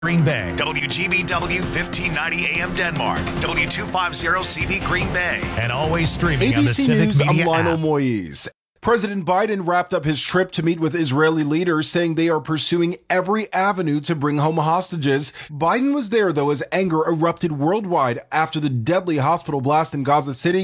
Green Bay, WGBW 1590 AM Denmark, W250CV Green Bay, and always streaming on the ABC Civic News, Media I'm Lionel app. Moise. President Biden wrapped up his trip to meet with Israeli leaders, saying they are pursuing every avenue to bring home hostages. Biden was there, though, as anger erupted worldwide after the deadly hospital blast in Gaza City.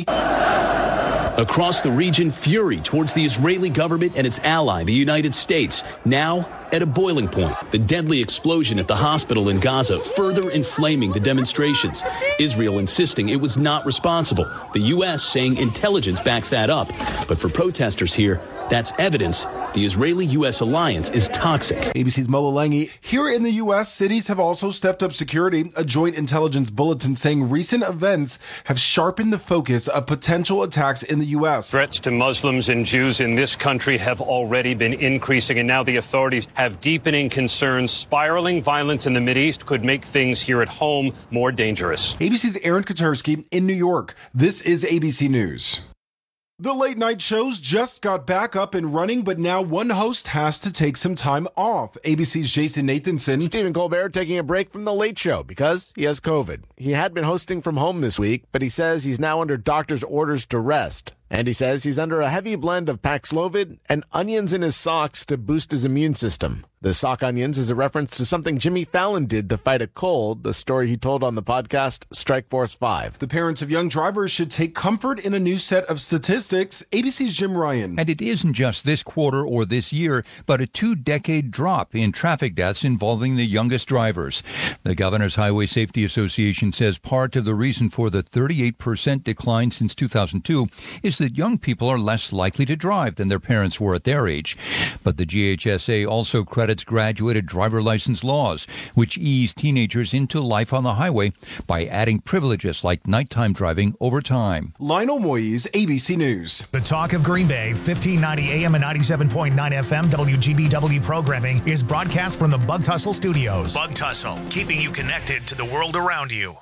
Across the region, fury towards the Israeli government and its ally, the United States, now at a boiling point. The deadly explosion at the hospital in Gaza further inflaming the demonstrations. Israel insisting it was not responsible. The U.S. saying intelligence backs that up. But for protesters here, that's evidence the Israeli-U.S. alliance is toxic. ABC's Mo Langi. Here in the U.S., cities have also stepped up security. A joint intelligence bulletin saying recent events have sharpened the focus of potential attacks in the U.S. Threats to Muslims and Jews in this country have already been increasing, and now the authorities have deepening concerns. Spiraling violence in the Mideast could make things here at home more dangerous. ABC's Aaron Katersky in New York. This is ABC News. The late night shows just got back up and running, but now one host has to take some time off. ABC's Jason Nathanson. Stephen Colbert taking a break from The Late Show because he has COVID. He had been hosting from home this week, but he says he's now under doctor's orders to rest. And he says he's under a heavy blend of Paxlovid and onions in his socks to boost his immune system. The sock onions is a reference to something Jimmy Fallon did to fight a cold, the story he told on the podcast Strike Force 5. The parents of young drivers should take comfort in a new set of statistics. ABC's Jim Ryan. And it isn't just this quarter or this year, but a 2-decade drop in traffic deaths involving the youngest drivers. The Governor's Highway Safety Association says part of the reason for the 38% decline since 2002 is that young people are less likely to drive than their parents were at their age. But the GHSA also credits graduated driver license laws, which ease teenagers into life on the highway by adding privileges like nighttime driving over time. Lionel Moise, ABC News. The Talk of Green Bay, 1590 AM and 97.9 FM WGBW programming is broadcast from the Bug Tussle Studios. Bug Tussle, keeping you connected to the world around you.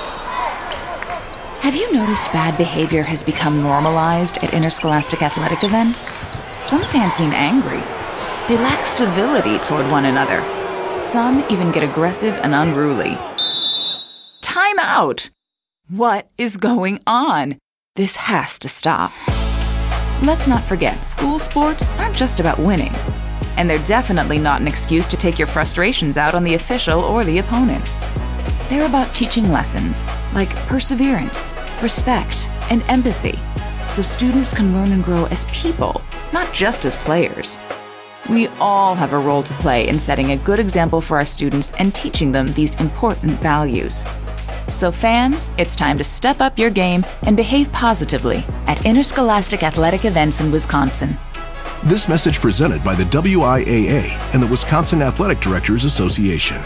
Have you noticed bad behavior has become normalized at interscholastic athletic events? Some fans seem angry. They lack civility toward one another. Some even get aggressive and unruly. Time out! What is going on? This has to stop. Let's not forget, school sports aren't just about winning. And they're definitely not an excuse to take your frustrations out on the official or the opponent. They're about teaching lessons like perseverance, respect, and empathy, so students can learn and grow as people, not just as players. We all have a role to play in setting a good example for our students and teaching them these important values. So fans, it's time to step up your game and behave positively at interscholastic athletic events in Wisconsin. This message presented by the WIAA and the Wisconsin Athletic Directors Association.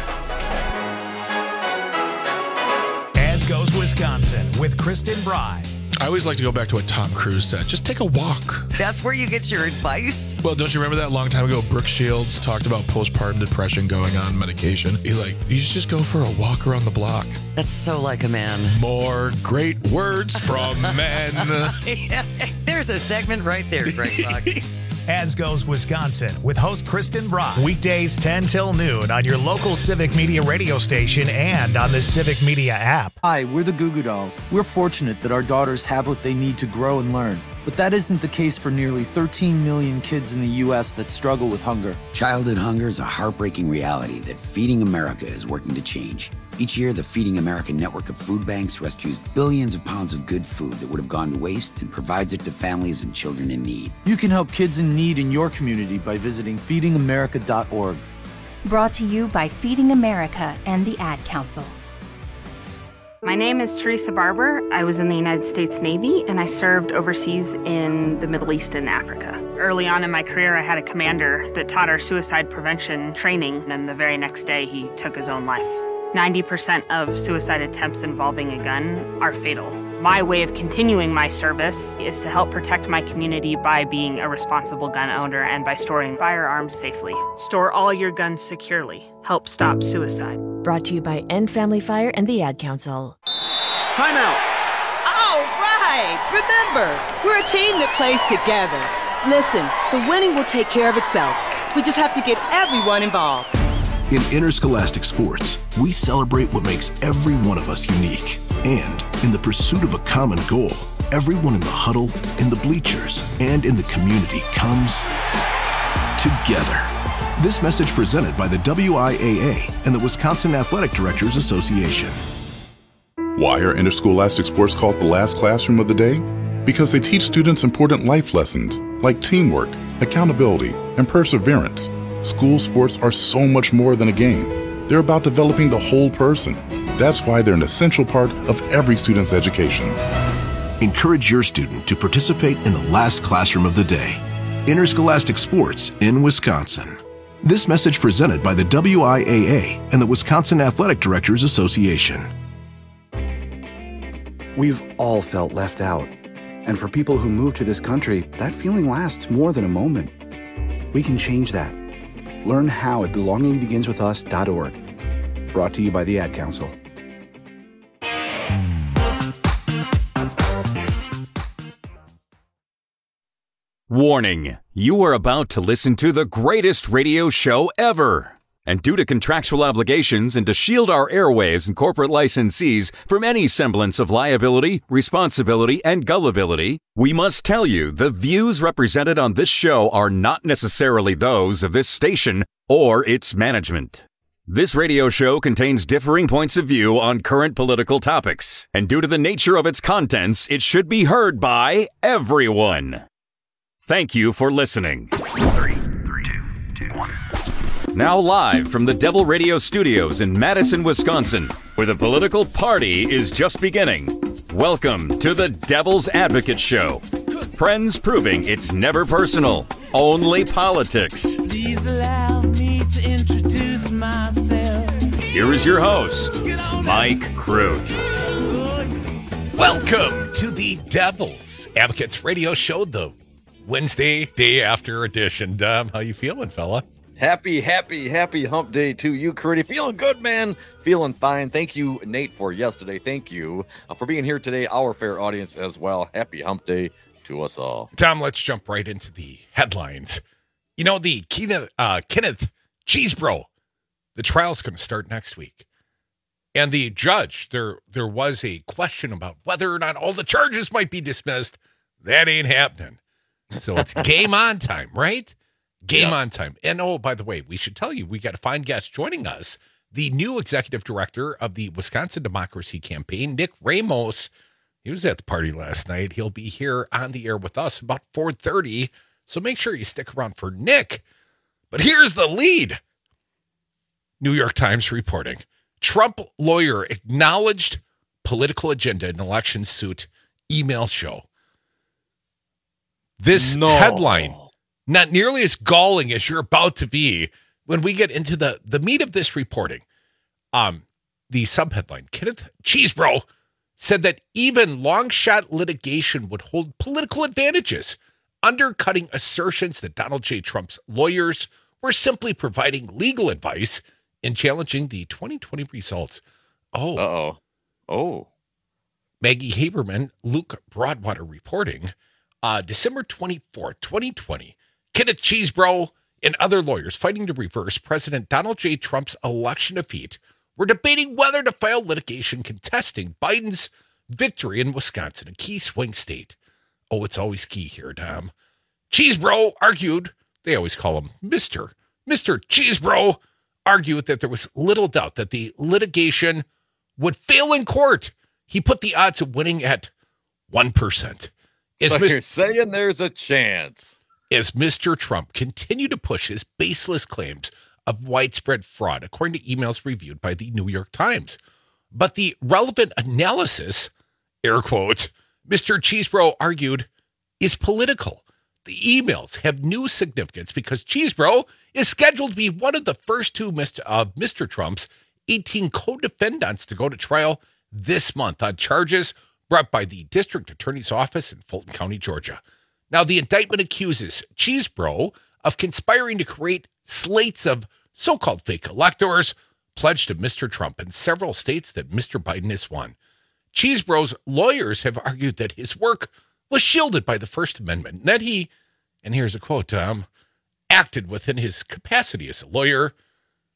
As goes Wisconsin with Kristen Bry. I always like to go back to what Tom Cruise said. Just take a walk. That's where you get your advice? Well, don't you remember that long time ago, Brooke Shields talked about postpartum depression going on medication? He's like, you should just go for a walk around the block. That's so like a man. More great words from men. Yeah, there's a segment right there, Greg Buck. As goes Wisconsin with host Kristen Bry. Weekdays 10 till noon on your local Civic Media radio station and on the Civic Media app. Hi, we're the Goo Goo Dolls. We're fortunate that our daughters have what they need to grow and learn. But that isn't the case for nearly 13 million kids in the U.S. that struggle with hunger. Childhood hunger is a heartbreaking reality that Feeding America is working to change. Each year, the Feeding America network of food banks rescues billions of pounds of good food that would have gone to waste and provides it to families and children in need. You can help kids in need in your community by visiting feedingamerica.org. Brought to you by Feeding America and the Ad Council. My name is Teresa Barber. I was in the United States Navy, and I served overseas in the Middle East and Africa. Early on in my career, I had a commander that taught our suicide prevention training, and the very next day, he took his own life. 90% of suicide attempts involving a gun are fatal. My way of continuing my service is to help protect my community by being a responsible gun owner and by storing firearms safely. Store all your guns securely. Help stop suicide. Brought to you by End Family Fire and the Ad Council. Time out. All right. Remember, we're a team that plays together. Listen, the winning will take care of itself. We just have to get everyone involved. In Interscholastic Sports, we celebrate what makes every one of us unique. And in the pursuit of a common goal, everyone in the huddle, in the bleachers, and in the community comes together. This message presented by the WIAA and the Wisconsin Athletic Directors Association. Why are interscholastic sports called the last classroom of the day? Because they teach students important life lessons like teamwork, accountability, and perseverance. School sports are so much more than a game. They're about developing the whole person. That's why they're an essential part of every student's education. Encourage your student to participate in the last classroom of the day. Interscholastic Sports in Wisconsin. This message presented by the WIAA and the Wisconsin Athletic Directors Association. We've all felt left out. And for people who move to this country, that feeling lasts more than a moment. We can change that. Learn how at belongingbeginswithus.org. Brought to you by the Ad Council. Warning, you are about to listen to the greatest radio show ever. And due to contractual obligations and to shield our airwaves and corporate licensees from any semblance of liability, responsibility, and gullibility, we must tell you the views represented on this show are not necessarily those of this station or its management. This radio show contains differing points of view on current political topics, and due to the nature of its contents, it should be heard by everyone. Thank you for listening. 3, 2, 1. Now live from the Devil Radio Studios in Madison, Wisconsin, where the political party is just beginning. Welcome to the Devil's Advocate Show. Friends proving it's never personal, only politics. Please allow me to introduce myself. Here is your host, Mike Crute. Welcome to the Devil's Advocates Radio Show, the Wednesday day after edition. Dom, how you feeling, fella? Happy hump day to you, Curdy. Feeling good, man. Feeling fine. Thank you, Nate, for yesterday. Thank you for being here today, our fair audience as well. Happy hump day to us all. Tom, let's jump right into the headlines. You know, the Kenneth Chesebro, the trial's going to start next week. And the judge, there was a question about whether or not all the charges might be dismissed. That ain't happening. So it's game on time, right? Game on time. And oh, by the way, we should tell you, we got a fine guest joining us, the new executive director of the Wisconsin Democracy Campaign, Nick Ramos. He was at the party last night. He'll be here on the air with us about 4:30. So make sure you stick around for Nick. But here's the lead. New York Times reporting. Trump lawyer acknowledged political agenda in election suit email show. This headline, not nearly as galling as you're about to be when we get into the meat of this reporting. The subheadline, Kenneth Chesebro said that even long-shot litigation would hold political advantages, undercutting assertions that Donald J. Trump's lawyers were simply providing legal advice in challenging the 2020 results. Oh. Maggie Haberman, Luke Broadwater reporting, December 24th, 2020, Kenneth Chesebro and other lawyers fighting to reverse President Donald J. Trump's election defeat were debating whether to file litigation contesting Biden's victory in Wisconsin, a key swing state. Oh, it's always key here, Dom. Chesebro argued, they always call him Mr. Chesebro, argued that there was little doubt that the litigation would fail in court. He put the odds of winning at 1%. So you're saying there's a chance. As Mr. Trump continued to push his baseless claims of widespread fraud, according to emails reviewed by the New York Times. But the relevant analysis, air quotes, Mr. Chesebro argued, is political. The emails have new significance because Chesebro is scheduled to be one of the first two of Mr. Trump's 18 co-defendants to go to trial this month on charges brought by the district attorney's office in Fulton County, Georgia. Now, the indictment accuses Chesebro of conspiring to create slates of so-called fake electors pledged to Mr. Trump in several states that Mr. Biden has won. Chesebro's lawyers have argued that his work was shielded by the First Amendment, and that he, and here's a quote, acted within his capacity as a lawyer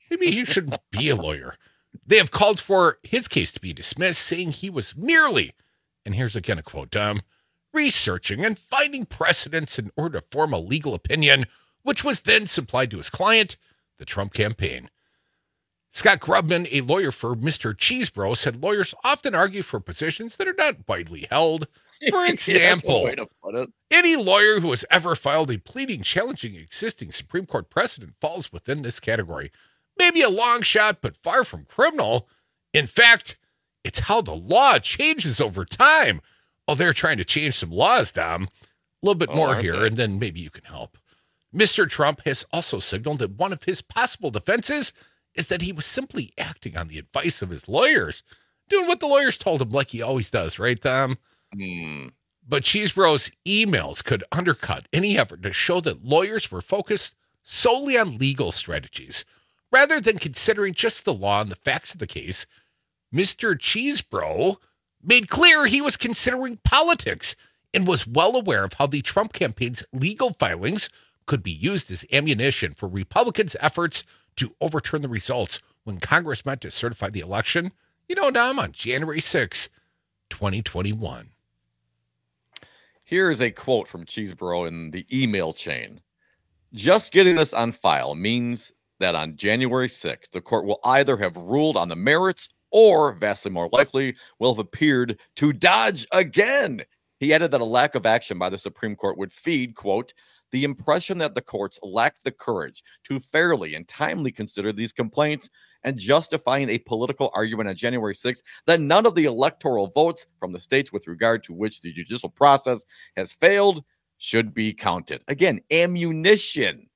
Maybe he shouldn't be a lawyer. They have called for his case to be dismissed, saying he was merely, and here's again a quote, researching and finding precedents in order to form a legal opinion, which was then supplied to his client, the Trump campaign. Scott Grubman, a lawyer for Mr. Cheesebro, said lawyers often argue for positions that are not widely held. For example, any lawyer who has ever filed a pleading challenging existing Supreme Court precedent falls within this category. Maybe a long shot, but far from criminal. In fact, it's how the law changes over time. Oh, they're trying to change some laws, Dom. A little bit more here, and then maybe you can help. Mr. Trump has also signaled that one of his possible defenses is that he was simply acting on the advice of his lawyers, doing what the lawyers told him like he always does, right, Dom? But Cheesebro's emails could undercut any effort to show that lawyers were focused solely on legal strategies. Rather than considering just the law and the facts of the case, Mr. Cheesebro made clear he was considering politics and was well aware of how the Trump campaign's legal filings could be used as ammunition for Republicans' efforts to overturn the results when Congress met to certify the election, Dom, on January 6, 2021. Here is a quote from Cheesebro in the email chain. Just getting this on file means that on January 6th, the court will either have ruled on the merits or, vastly more likely, will have appeared to dodge again. He added that a lack of action by the Supreme Court would feed, quote, the impression that the courts lacked the courage to fairly and timely consider these complaints and justifying a political argument on January 6th that none of the electoral votes from the states with regard to which the judicial process has failed should be counted. Again, ammunition.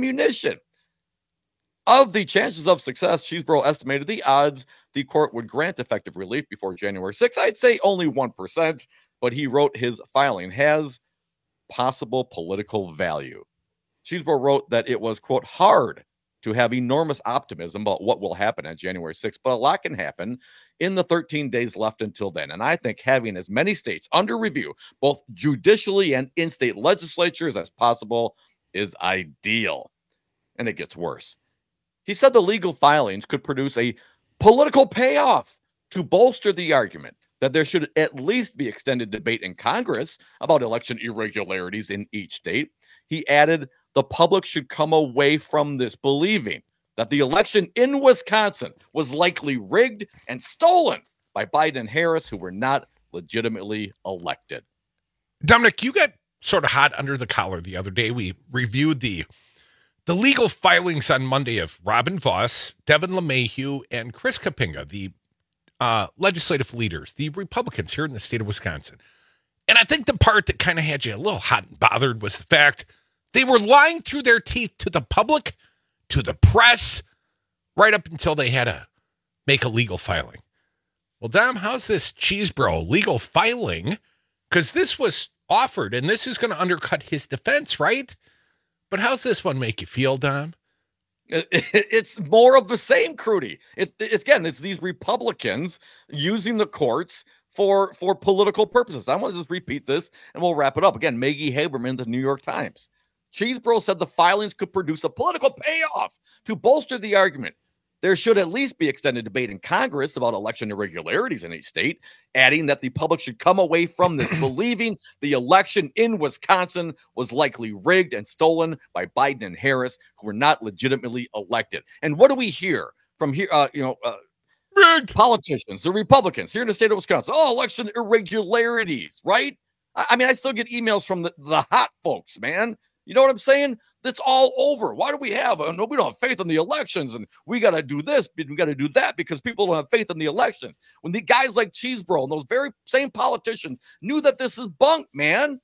Of the chances of success, Cheesebro estimated the odds the court would grant effective relief before January 6th. I'd say only 1%, but he wrote his filing has possible political value. Cheesebro wrote that it was, quote, hard to have enormous optimism about what will happen on January 6th, but a lot can happen in the 13 days left until then. And I think having as many states under review, both judicially and in state legislatures as possible, is ideal. And it gets worse. He said the legal filings could produce a political payoff to bolster the argument that there should at least be extended debate in Congress about election irregularities in each state. He added the public should come away from this believing that the election in Wisconsin was likely rigged and stolen by Biden and Harris, who were not legitimately elected. Dominic, you got sort of hot under the collar the other day. We reviewed the legal filings on Monday of Robin Vos, Devin LeMahieu, and Chris Kapinga, the legislative leaders, the Republicans here in the state of Wisconsin. And I think the part that kind of had you a little hot and bothered was the fact they were lying through their teeth to the public, to the press, right up until they had to make a legal filing. Well, Dom, how's this Cheesebro legal filing? Because this was offered, and this is going to undercut his defense, right? But how's this one make you feel, Dom? It's more of the same, Crudy. It's these Republicans using the courts for political purposes. I want to just repeat this, and we'll wrap it up. Again, Maggie Haberman, the New York Times. Cheesebro said the filings could produce a political payoff to bolster the argument. There should at least be extended debate in Congress about election irregularities in each state, adding that the public should come away from this believing the election in Wisconsin was likely rigged and stolen by Biden and Harris, who were not legitimately elected. And what do we hear from here? Politicians, the Republicans here in the state of Wisconsin. Oh, election irregularities, right? I mean, I still get emails from the hot folks, man. You know what I'm saying? That's all over. Why do we have? We don't have faith in the elections, and we got to do this, we got to do that because people don't have faith in the elections. When the guys like Cheesebro and those very same politicians knew that this is bunk, man.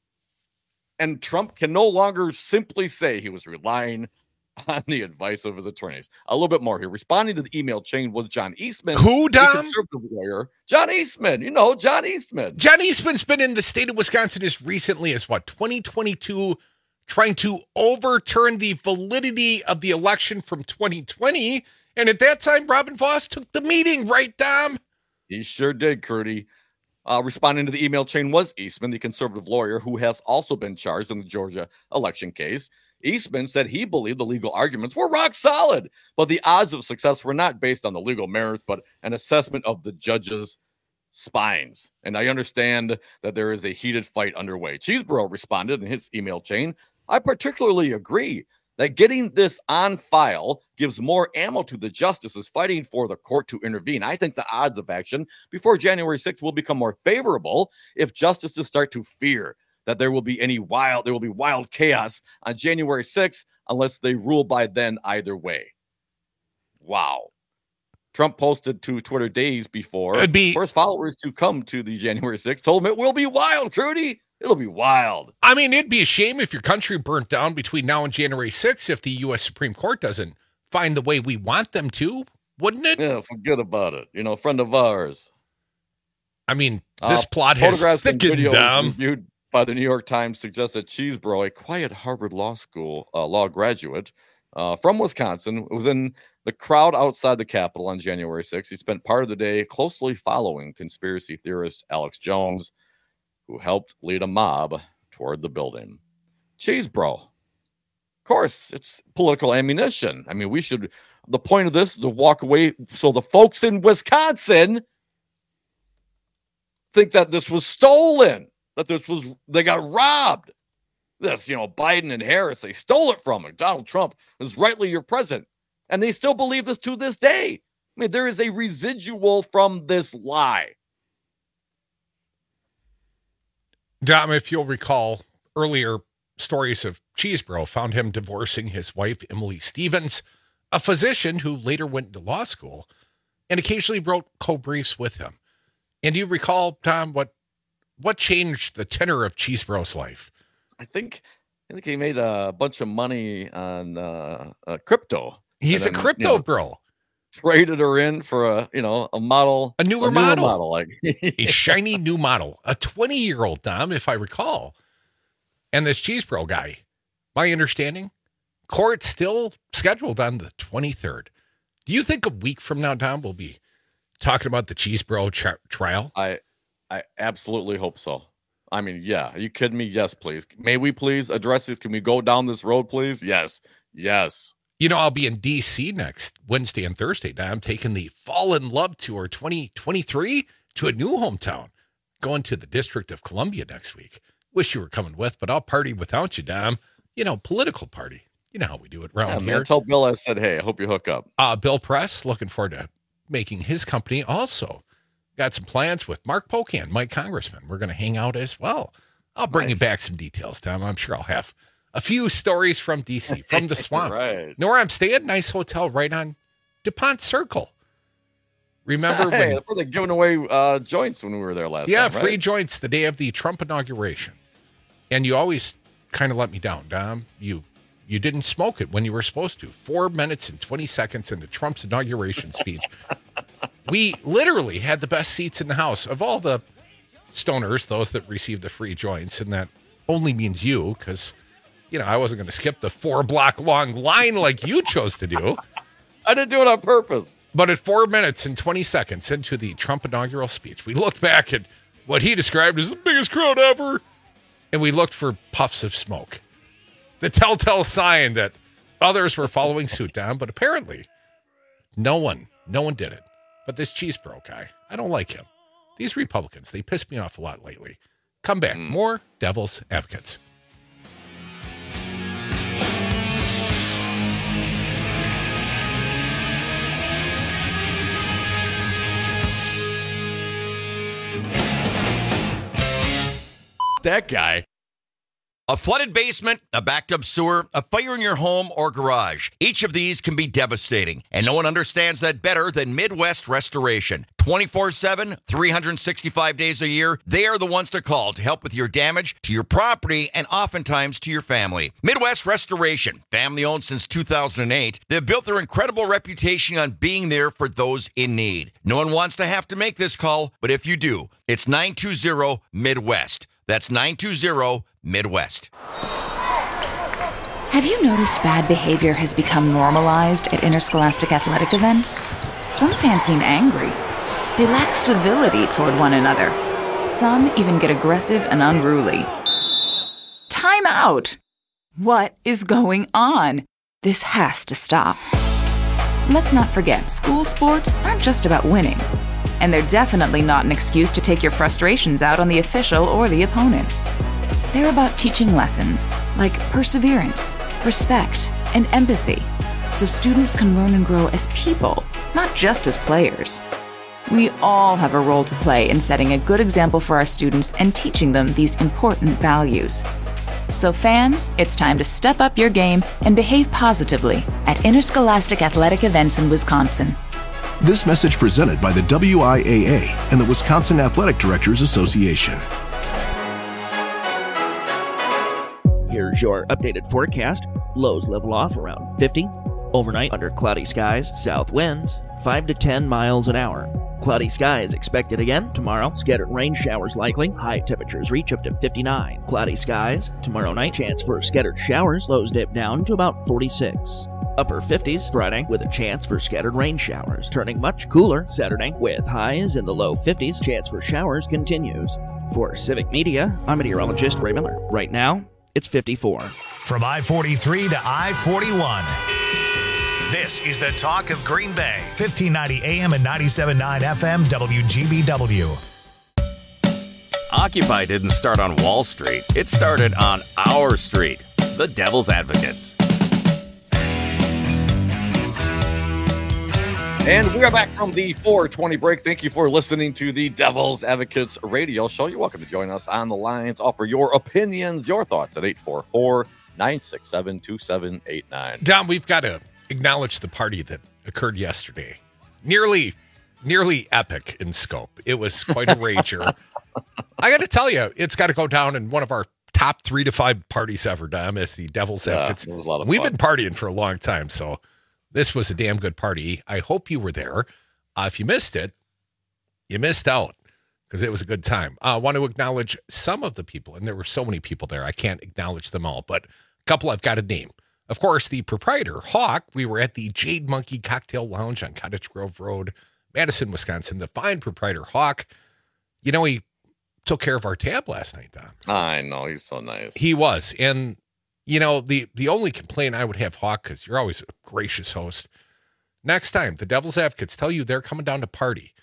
And Trump can no longer simply say he was relying on the advice of his attorneys. A little bit more here. Responding to the email chain was John Eastman. Who, Dom? Conservative lawyer. John Eastman. John Eastman. John Eastman's been in the state of Wisconsin as recently as, 2022, trying to overturn the validity of the election from 2020. And at that time, Robin Vos took the meeting, right, Dom? He sure did, Crudy. Responding to the email chain was Eastman, the conservative lawyer who has also been charged in the Georgia election case. Eastman said he believed the legal arguments were rock solid, but the odds of success were not based on the legal merits, but an assessment of the judge's spines. And I understand that there is a heated fight underway. Cheeseborough responded in his email chain, I particularly agree that getting this on file gives more ammo to the justices fighting for the court to intervene. I think the odds of action before January 6th will become more favorable if justices start to fear that there will be wild chaos on January 6th unless they rule by then either way. Wow. Trump posted to Twitter days before for his followers to come to the January 6th, told him it will be wild, Crudy. It'll be wild. I mean, it'd be a shame if your country burnt down between now and January 6th if the U.S. Supreme Court doesn't find the way we want them to, wouldn't it? Yeah, forget about it. You know, a friend of ours. I mean, this plot has thickened down. Reviewed by the New York Times suggest that Cheeseborough, a quiet Harvard Law School law graduate from Wisconsin, was in the crowd outside the Capitol on January 6th. He spent part of the day closely following conspiracy theorist Alex Jones, who helped lead a mob toward the building. Cheeseborough. Of course, it's political ammunition. I mean, the point of this is to walk away so the folks in Wisconsin think that this was stolen, that they got robbed. This, Biden and Harris, they stole it from him. Donald Trump was rightly your president. And they still believe this to this day. I mean, there is a residual from this lie. Dom, if you'll recall, earlier stories of Cheeseborough found him divorcing his wife, Emily Stevens, a physician who later went to law school and occasionally wrote co-briefs with him. And do you recall, Tom, what changed the tenor of Cheeseborough's life? I think he made a bunch of money on crypto. He's a crypto bro. Traded her in for a model, a newer model, like a shiny new model, a 20-year-old, Dom, if I recall. And this Cheeseborough guy, my understanding, court still scheduled on the 23rd. Do you think a week from now, Dom, we'll be talking about the Cheeseborough trial? I absolutely hope so. I mean, yeah. Are you kidding me? Yes, please. May we please address this? Can we go down this road, please? Yes. I'll be in D.C. next Wednesday and Thursday. Now I'm taking the Fall in Love Tour 2023 to a new hometown, going to the District of Columbia next week. Wish you were coming with, but I'll party without you, Dom. Political party. You know how we do it around here. Man, tell Bill I said, hey, I hope you hook up. Bill Press, looking forward to making his company also. Got some plans with Mark Pocan, my congressman. We're going to hang out as well. I'll bring you back some details, Tom. I'm sure I'll have a few stories from D.C., from the swamp. Right. Know where I'm staying? Nice hotel right on DuPont Circle. Remember when they're giving away joints when we were there last time? Yeah, free joints the day of the Trump inauguration. And you always kind of let me down, Dom. You didn't smoke it when you were supposed to. 4 minutes and 20 seconds into Trump's inauguration speech. We literally had the best seats in the house of all the stoners, those that received the free joints. And that only means you, because, I wasn't going to skip the 4-block long line like you chose to do. I didn't do it on purpose. But at 4 minutes and 20 seconds into the Trump inaugural speech, we looked back at what he described as the biggest crowd ever. And we looked for puffs of smoke. The telltale sign that others were following suit, Dom. But apparently, no one did it. But this Cheeseborough guy, I don't like him. These Republicans, they piss me off a lot lately. Come back. More Devil's Advocates. That guy. A flooded basement, a backed up sewer, a fire in your home or garage. Each of these can be devastating, and no one understands that better than Midwest Restoration. 24/7, 365 days a year, they are the ones to call to help with your damage to your property and oftentimes to your family. Midwest Restoration, family owned since 2008, they've built their incredible reputation on being there for those in need. No one wants to have to make this call, but if you do, it's 920-MIDWEST. That's 920-MIDWEST. Have you noticed bad behavior has become normalized at interscholastic athletic events? Some fans seem angry. They lack civility toward one another. Some even get aggressive and unruly. Time out! What is going on? This has to stop. Let's not forget, school sports aren't just about winning. And they're definitely not an excuse to take your frustrations out on the official or the opponent. They're about teaching lessons like perseverance, respect, and empathy, so students can learn and grow as people, not just as players. We all have a role to play in setting a good example for our students and teaching them these important values. So fans, it's time to step up your game and behave positively at interscholastic athletic events in Wisconsin. This message presented by the WIAA and the Wisconsin Athletic Directors Association. Here's your updated forecast. Lows level off around 50. Overnight under cloudy skies, south winds 5 to 10 miles an hour. Cloudy skies expected again tomorrow. Scattered rain showers likely. High temperatures reach up to 59. Cloudy skies tomorrow night. Chance for scattered showers. Lows dip down to about 46. Upper 50s Friday with a chance for scattered rain showers. Turning much cooler Saturday with highs in the low 50s. Chance for showers continues. For Civic Media, I'm meteorologist Ray Miller. Right now, it's 54. From I-43 to I-41. This is the talk of Green Bay. 1590 AM and 97.9 FM WGBW. Occupy didn't start on Wall Street. It started on our street, the Devil's Advocates. And we are back from the 420 break. Thank you for listening to the Devil's Advocates radio show. You're welcome to join us on the lines. Offer your opinions, your thoughts at 844-967-2789. Dom, we've got to acknowledge the party that occurred yesterday. Nearly epic in scope. It was quite a rager. I got to tell you, it's got to go down in one of our top 3 to 5 parties ever, Dom, as the Devil's Advocates. It was a lot of We've fun. been partying for a long time, so this was a damn good party. I hope you were there. If you missed it, you missed out because it was a good time. I want to acknowledge some of the people, and there were so many people there. I can't acknowledge them all, but a couple I've got to name. Of course, the proprietor, Hawk. We were at the Jade Monkey Cocktail Lounge on Cottage Grove Road, Madison, Wisconsin. The fine proprietor, Hawk. You know, he took care of our tab last night, Don. I know. He's so nice. He was. And, you know, the only complaint I would have, Hawk, because you're always a gracious host, next time the Devil's Advocates tell you they're coming down to party,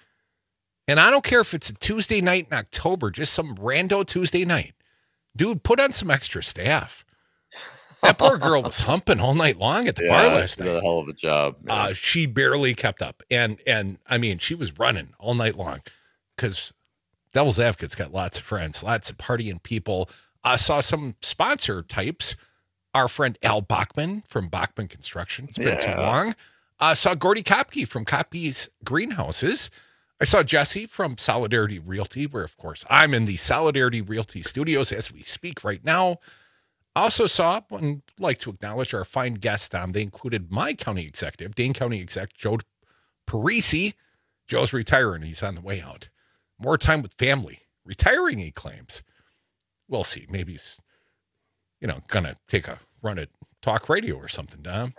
and I don't care if it's a Tuesday night in October, just some rando Tuesday night. Dude, put on some extra staff. That poor girl was humping all night long at the bar last night. Did a hell of a job. She barely kept up. And I mean, she was running all night long because Devil's Advocates got lots of friends, lots of partying people. I saw some sponsor types. Our friend Al Bachman from Bachman Construction. It's been too long. I saw Gordy Kopke from Kopke's Greenhouses. I saw Jesse from Solidarity Realty, where, of course, I'm in the Solidarity Realty studios as we speak right now. I also saw and like to acknowledge our fine guests, Tom. They included my county executive, Dane County Exec Joe Parisi. Joe's retiring. He's on the way out. More time with family. Retiring, he claims. We'll see. Maybe he's, going to take a run at talk radio or something, Tom.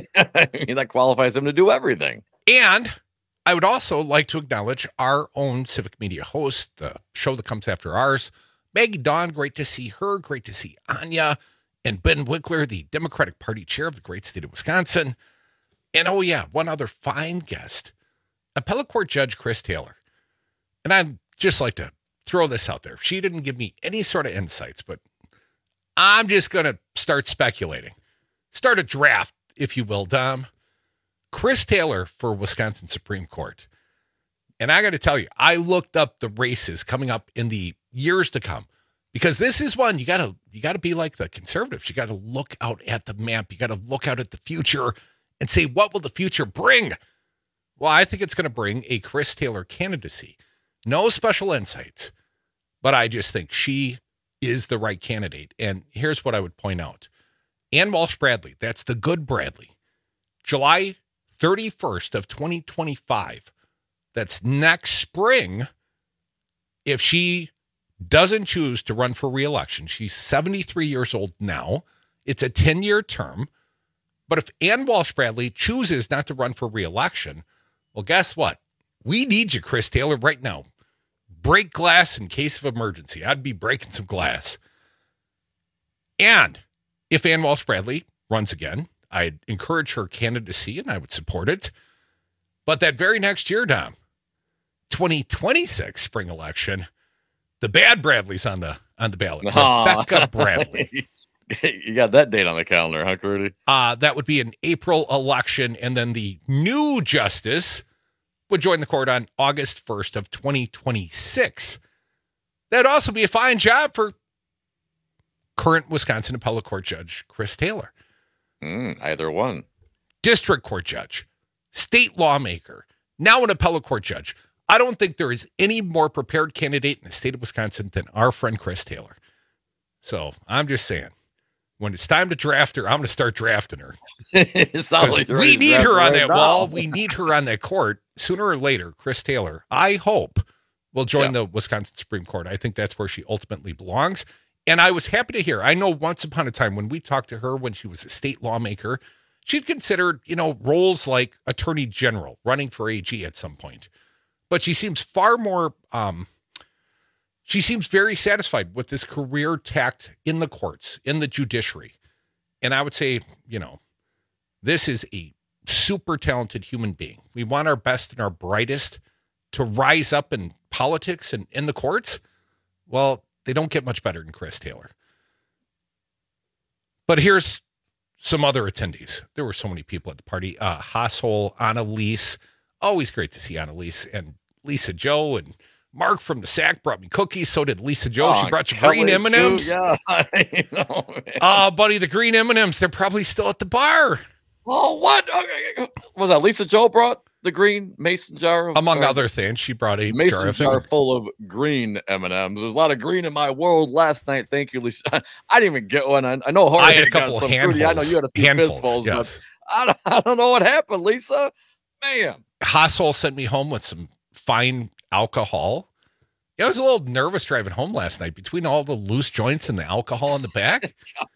I mean, that qualifies him to do everything. And I would also like to acknowledge our own Civic Media host, the show that comes after ours, Maggie Dawn. Great to see her. Great to see Anya and Ben Winkler, the Democratic Party chair of the great state of Wisconsin. And oh yeah, one other fine guest, appellate court judge Chris Taylor. And I'd just like to throw this out there. She didn't give me any sort of insights, but I'm just going to start speculating. Start a draft, if you will, Dom. Chris Taylor for Wisconsin Supreme Court. And I got to tell you, I looked up the races coming up in the years to come, because this is one you got to be like the conservatives. You got to look out at the map. You got to look out at the future and say, what will the future bring? Well, I think it's going to bring a Chris Taylor candidacy. No special insights, but I just think she is the right candidate. And here's what I would point out. Ann Walsh Bradley, that's the good Bradley. July 31st of 2025. That's next spring. If she doesn't choose to run for re-election, she's 73 years old now. It's a 10-year term. But if Ann Walsh Bradley chooses not to run for re-election, well, guess what? We need you, Chris Taylor, right now. Break glass in case of emergency. I'd be breaking some glass. And if Ann Walsh Bradley runs again, I'd encourage her candidacy and I would support it. But that very next year, Dom, 2026 spring election, the bad Bradley's on the ballot. Rebecca Bradley. You got that date on the calendar, huh, Crudy? That would be an April election, and then the new justice would join the court on August 1st of 2026. That'd also be a fine job for current Wisconsin Appellate Court Judge Chris Taylor. Either one. District Court Judge, state lawmaker, now an Appellate Court Judge. I don't think there is any more prepared candidate in the state of Wisconsin than our friend Chris Taylor. So I'm just saying, when it's time to draft her, I'm going to start drafting her. Like we need her on that wall. We need her on that court sooner or later. Chris Taylor, I hope, will join the Wisconsin Supreme Court. I think that's where she ultimately belongs. And I was happy to hear, I know once upon a time when we talked to her when she was a state lawmaker, she'd considered, roles like attorney general, running for AG at some point. But she seems far more, she seems very satisfied with this career tact in the courts, in the judiciary. And I would say, this is a super talented human being. We want our best and our brightest to rise up in politics and in the courts. Well, they don't get much better than Chris Taylor. But here's some other attendees. There were so many people at the party. Hassel, Annalise. Always great to see Annalise and Lisa Joe, and Mark from the SAC brought me cookies. So did Lisa Joe. She brought you green M&Ms. Yeah, I know, man. Buddy, the green M&Ms, they're probably still at the bar. Oh, what? Okay. Was that Lisa Joe brought the green mason jar? Among other things, she brought a mason jar full of green M&Ms. There's a lot of green in my world last night. Thank you, Lisa. I didn't even get one. I know Jorge I had a couple of handfuls. I know you had a few fistfuls, yes. But I don't know what happened, Lisa. Man. Hassel sent me home with some fine alcohol. I was a little nervous driving home last night between all the loose joints and the alcohol in the back.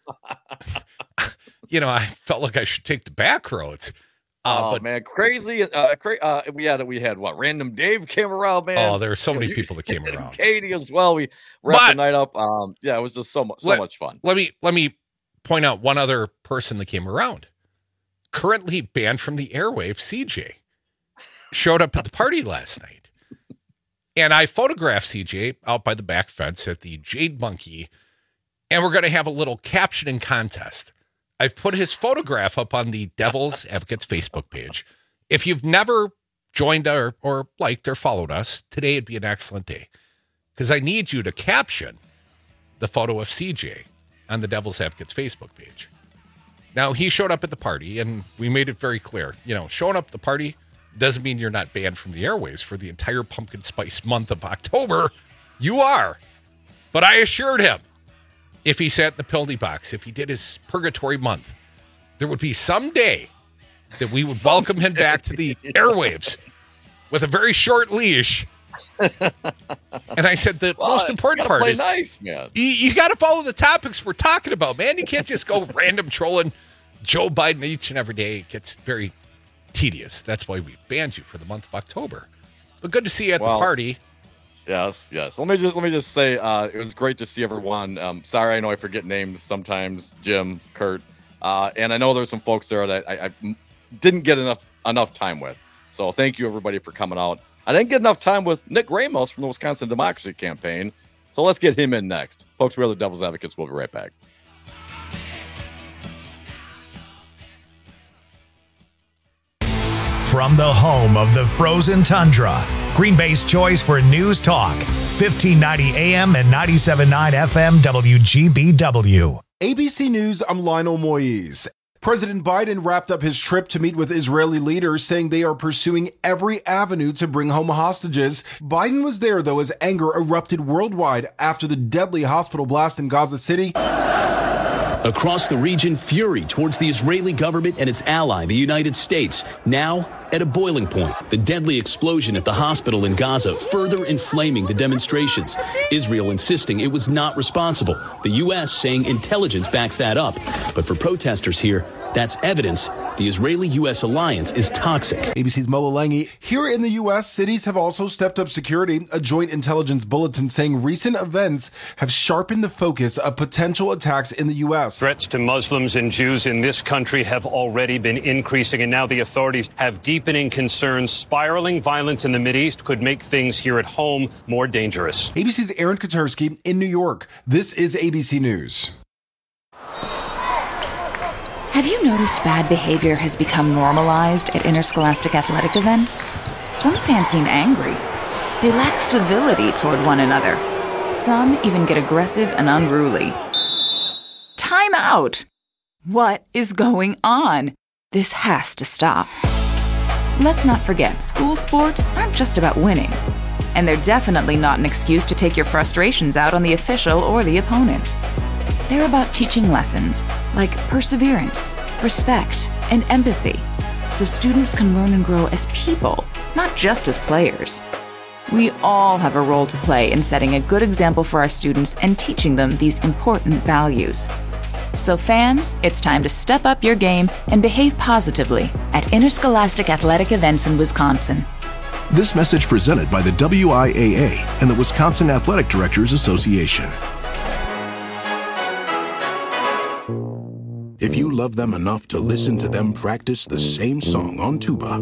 I felt like I should take the back roads. But man, crazy. We had what? Random Dave came around, man. Oh, there were so many people that came around. Katie as well. We wrapped the night up. It was just so much fun. Let me point out one other person that came around. Currently banned from the airwaves, CJ showed up at the party last night. And I photographed CJ out by the back fence at the Jade Monkey, and we're going to have a little captioning contest. I've put his photograph up on the Devil's Advocates Facebook page. If you've never joined or liked or followed us, today would be an excellent day, because I need you to caption the photo of CJ on the Devil's Advocates Facebook page. Now, he showed up at the party, and we made it very clear, showing up at the party doesn't mean you're not banned from the airways for the entire pumpkin spice month of October. You are. But I assured him, if he sat in the penalty box, if he did his purgatory month, there would be some day that we would welcome him back to the airwaves with a very short leash. And I said, the most important part is nice, man. You got to follow the topics we're talking about, man. You can't just go random trolling Joe Biden each and every day. It gets very tedious. That's why we banned you for the month of October. But good to see you at the party. Yes. Let me just say it was great to see everyone. Sorry, I know I forget names sometimes. Jim, Kurt, and I know there's some folks there that I didn't get enough time with. So thank you everybody for coming out. I didn't get enough time with Nick Ramos from the Wisconsin Democracy Campaign. So let's get him in next. Folks, we are the Devil's Advocates. We'll be right back. From the home of the frozen tundra, Green Bay's choice for news talk, 1590 AM and 97.9 FM WGBW. ABC News, I'm Lionel Moise. President Biden wrapped up his trip to meet with Israeli leaders, saying they are pursuing every avenue to bring home hostages. Biden was there, though, as anger erupted worldwide after the deadly hospital blast in Gaza City. Across the region, fury towards the Israeli government and its ally, the United States, now at a boiling point. The deadly explosion at the hospital in Gaza further inflaming the demonstrations. Israel insisting it was not responsible. The U.S. saying intelligence backs that up. But for protesters here, That's evidence the Israeli-U.S. alliance is toxic. ABC's Mola Langi. Here in the U.S., cities have also stepped up security. A joint intelligence bulletin saying recent events have sharpened the focus of potential attacks in the U.S. Threats to Muslims and Jews in this country have already been increasing, and now the authorities have deepening concerns. Spiraling violence in the Mideast could make things here at home more dangerous. ABC's Aaron Katersky in New York. This is ABC News. Have you noticed bad behavior has become normalized at interscholastic athletic events? Some fans seem angry. They lack civility toward one another. Some even get aggressive and unruly. Time out! What is going on? This has to stop. Let's not forget, school sports aren't just about winning. And they're definitely not an excuse to take your frustrations out on the official or the opponent. They're about teaching lessons like perseverance, respect, and empathy, so students can learn and grow as people, not just as players. We all have a role to play in setting a good example for our students and teaching them these important values. So fans, it's time to step up your game and behave positively at interscholastic athletic events in Wisconsin. This message presented by the WIAA and the Wisconsin Athletic Directors Association. If you love them enough to listen to them practice the same song on tuba,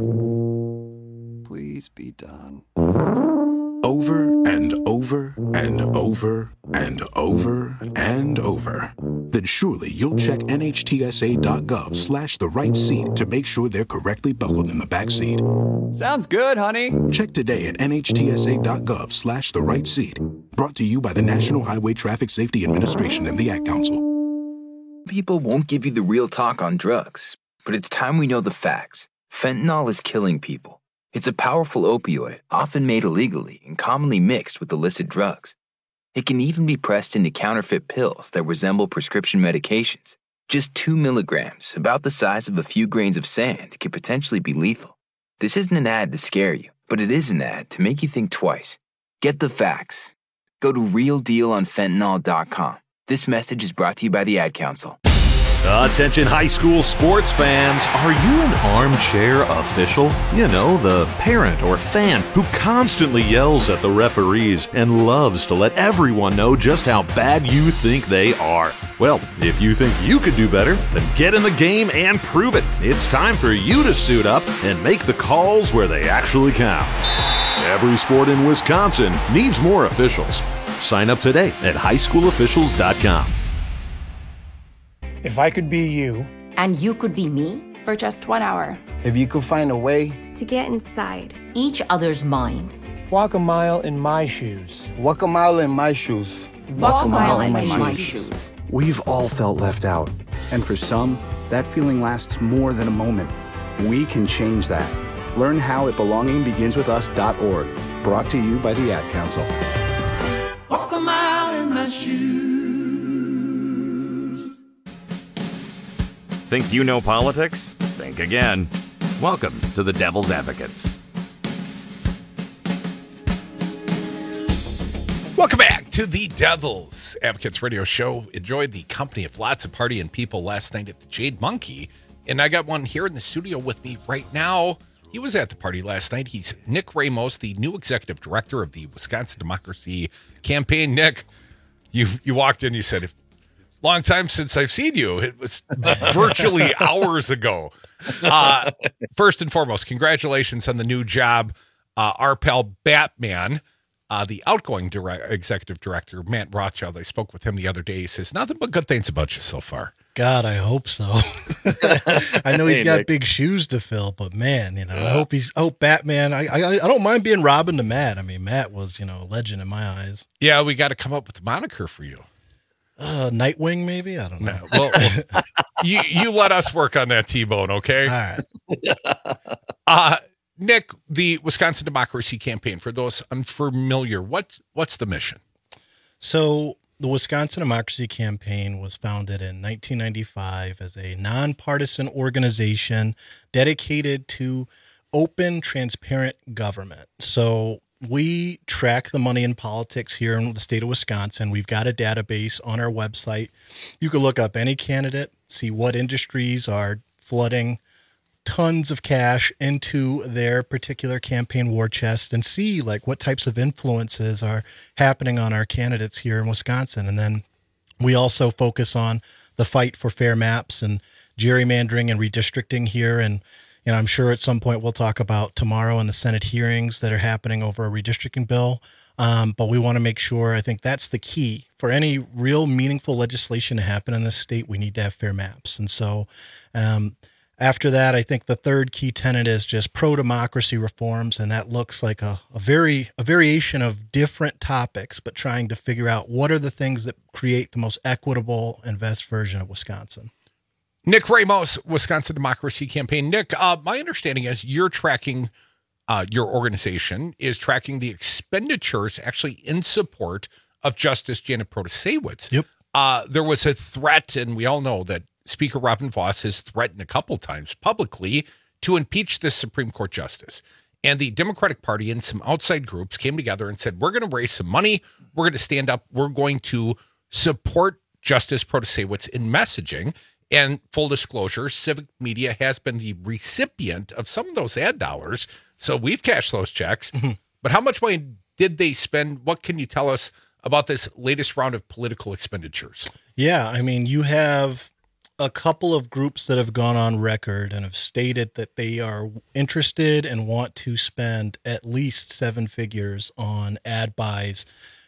Please be done. over and over and over and over and over, then surely you'll check NHTSA.gov/the right seat to make sure they're correctly buckled in the back seat. Sounds good, honey. Check today at NHTSA.gov/the right seat. Brought to you by the National Highway Traffic Safety Administration and the Ad Council. People won't give you the real talk on drugs, but it's time we know the facts. Fentanyl is killing people. It's a powerful opioid, often made illegally and commonly mixed with illicit drugs. It can even be pressed into counterfeit pills that resemble prescription medications. Just 2 milligrams, about the size of a few grains of sand, can potentially be lethal. This isn't an ad to scare you, but it is an ad to make you think twice. Get the facts. Go to realdealonfentanyl.com. This message is brought to you by the Ad Council. Attention high school sports fans, are you an armchair official? You know, the parent or fan who constantly yells at the referees and loves to let everyone know just how bad you think they are. Well, if you think you could do better, then get in the game and prove it. It's time for you to suit up and make the calls where they actually count. Every sport in Wisconsin needs more officials. Sign up today at highschoolofficials.com. If I could be you. And you could be me? For just 1 hour. If you could find a way to get inside each other's mind. Walk a mile in my shoes. Walk a mile in my shoes. Walk a mile in my shoes. We've all felt left out. And for some, that feeling lasts more than a moment. We can change that. Learn how at belongingbeginswithus.org. Brought to you by the Ad Council. Walk a mile in my shoes. Think you know politics? Think again. Welcome to the Devil's Advocates. Welcome back to the Devil's Advocates radio show. Enjoyed the company of lots of partying people last night at the Jade Monkey. And I got one here in the studio with me right now. He was at the party last night. He's Nick Ramos, the new executive director of the Wisconsin Democracy Campaign. Nick, you walked in, you said, long time since I've seen you. It was virtually hours ago. First and foremost, congratulations on the new job. Our pal Batman, the outgoing executive director, Matt Rothschild, I spoke with him the other day. He says nothing but good things about you so far. God, I hope so. I know he's got big shoes to fill, but man, I hope Batman, I don't mind being Robin to Matt. I mean, Matt was, a legend in my eyes. Yeah, we got to come up with a moniker for you. Nightwing, maybe? I don't know. No, well, you let us work on that, T-Bone, okay? All right. Nick, the Wisconsin Democracy Campaign, for those unfamiliar, what's the mission? So the Wisconsin Democracy Campaign was founded in 1995 as a nonpartisan organization dedicated to open, transparent government. So we track the money in politics here in the state of Wisconsin. We've got a database on our website. You can look up any candidate, see what industries are flooding tons of cash into their particular campaign war chest and see like what types of influences are happening on our candidates here in Wisconsin. And then we also focus on the fight for fair maps and gerrymandering and redistricting here. And, you know, I'm sure at some point we'll talk about tomorrow in the Senate hearings that are happening over a redistricting bill. But we want to make sure, I think that's the key for any real meaningful legislation to happen in this state. We need to have fair maps. And so, after that, I think the third key tenet is just pro-democracy reforms, and that looks like a variation of different topics, but trying to figure out what are the things that create the most equitable and best version of Wisconsin. Nick Ramos, Wisconsin Democracy Campaign. Nick, my understanding is you're tracking, your organization is tracking the expenditures actually in support of Justice Janet Protasiewicz. Yep. There was a threat, and we all know that Speaker Robin Vos has threatened a couple times publicly to impeach this Supreme Court justice. And the Democratic Party and some outside groups came together and said, we're going to raise some money. We're going to stand up. We're going to support Justice Protasiewicz in messaging. And full disclosure, Civic Media has been the recipient of some of those ad dollars. So we've cashed those checks. But how much money did they spend? What can you tell us about this latest round of political expenditures? Yeah, I mean, you have a couple of groups that have gone on record and have stated that they are interested and want to spend at least 7 figures on ad buys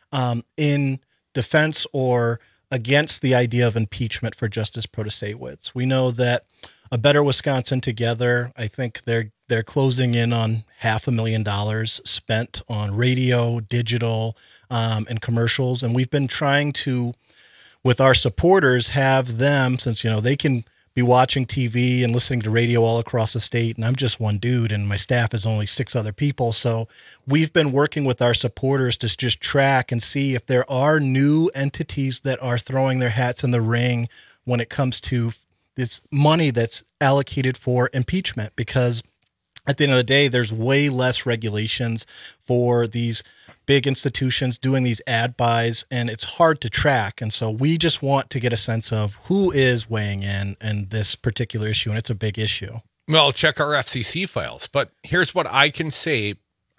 in defense or against the idea of impeachment for Justice Protasiewicz. We know that A Better Wisconsin Together, I think they're closing in on $500,000 spent on radio, digital, and commercials. And we've been trying to, with our supporters, have them, since, you know, they can be watching TV and listening to radio all across the state, and I'm just one dude, and my staff is only 6 other people. So we've been working with our supporters to just track and see if there are new entities that are throwing their hats in the ring when it comes to this money that's allocated for impeachment, because at the end of the day, there's way less regulations for these big institutions doing these ad buys, and it's hard to track. And so we just want to get a sense of who is weighing in this particular issue, and it's a big issue. Well, check our FCC files. But here's what I can say.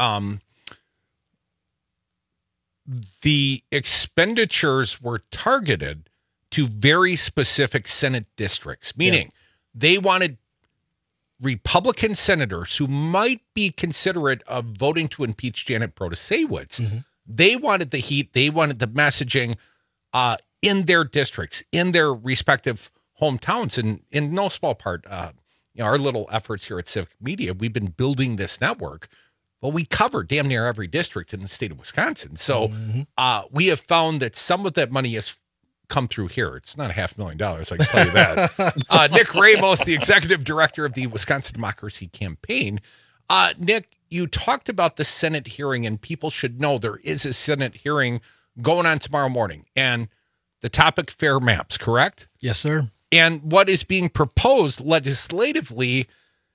The expenditures were targeted to very specific Senate districts, meaning they wanted Republican senators who might be considerate of voting to impeach Janet Protasiewicz. Mm-hmm. They wanted the heat. They wanted the messaging in their districts, in their respective hometowns. And in no small part, our little efforts here at Civic Media, we've been building this network. Well, we cover damn near every district in the state of Wisconsin. So we have found that some of that money has come through here. It's not $500,000, I can tell you that. Nick Ramos, the executive director of the Wisconsin Democracy Campaign. Nick, you talked about the Senate hearing, and people should know there is a Senate hearing going on tomorrow morning, and the topic, fair maps, correct? Yes, sir. And what is being proposed legislatively,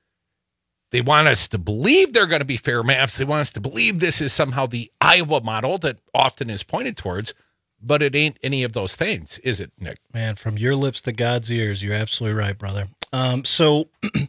they want us to believe they're going to be fair maps. They want us to believe this is somehow the Iowa model that often is pointed towards. But it ain't any of those things, is it, Nick? Man, from your lips to God's ears, you're absolutely right, brother. So,